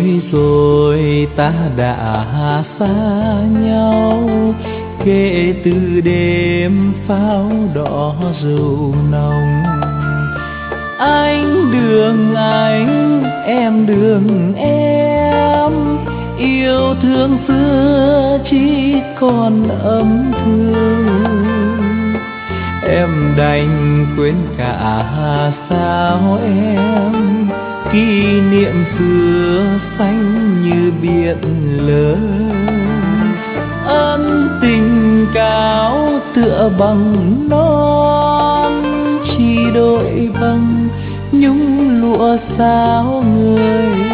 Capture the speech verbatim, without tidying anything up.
rồi ta đã xa nhau, kể từ đêm pháo đỏ rượu nồng. Anh đường anh, em đường em, yêu thương xưa chỉ còn âm thương. Em đành quên cả sao em, kỷ niệm xưa xanh như biển lớn. Ân tình cao tựa bằng non, chỉ đổi bằng nhung lụa sao người.